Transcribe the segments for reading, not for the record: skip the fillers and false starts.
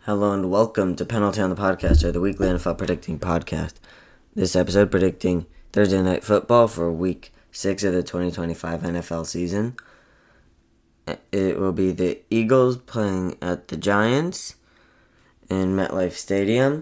Hello and welcome to Penalty on the Podcaster, the weekly NFL predicting podcast. This episode predicting Thursday Night Football for Week 6 of the 2025 NFL season. It will be the Eagles playing at the Giants in MetLife Stadium.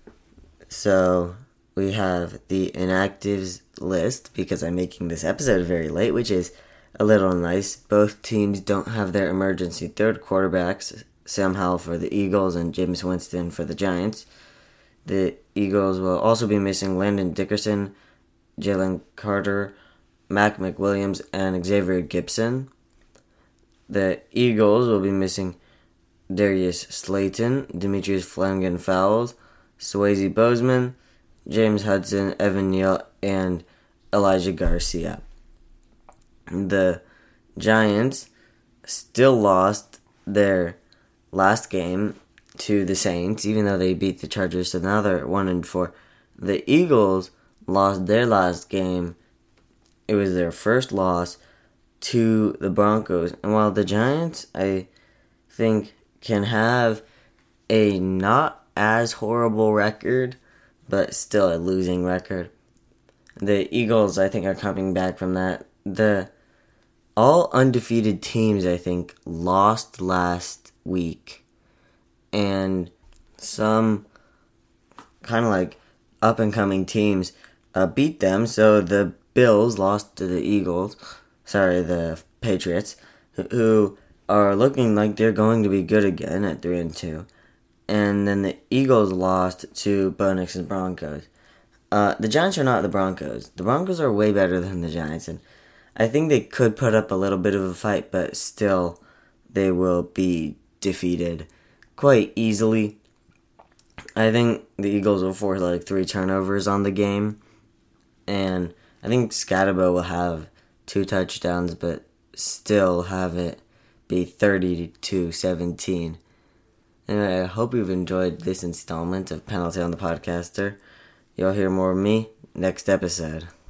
So we have the inactives list because I'm making this episode very late, which is a little nice. Both teams don't have their emergency third quarterbacks, Sam Howell for the Eagles and Jameis Winston for the Giants. The Eagles will also be missing Landon Dickerson, Jalen Carter, Mac McWilliams, and Xavier Gipson. The Eagles will be missing Darius Slayton, Demetrius Flannigan-Fowles, Swayze Bozeman, James Hudson, Evan Neal, and Elijah Garcia. The Giants still lost their last game to the Saints, even though they beat the Chargers, so now they're 1-4. The Eagles lost their last game. It was their first loss to the Broncos. And while the Giants, I think, can have a not as horrible record, but still a losing record, the Eagles, I think, are coming back from that. The all undefeated teams, I think, lost last week, and some kind of like up-and-coming teams beat them. So the Bills lost to the Patriots, who are looking like they're going to be good again at 3-2. And then the Eagles lost to Bo Nix's Broncos. The Giants are not the Broncos. The Broncos are way better than the Giants, and I think they could put up a little bit of a fight, but still they will be defeated quite easily. I think the Eagles will force 3 turnovers on the game, and I think Scatterbo will have 2 touchdowns, but still have it be 30-17. Anyway, I hope you've enjoyed this installment of Penalty on the Podcaster. You'll hear more of me next episode.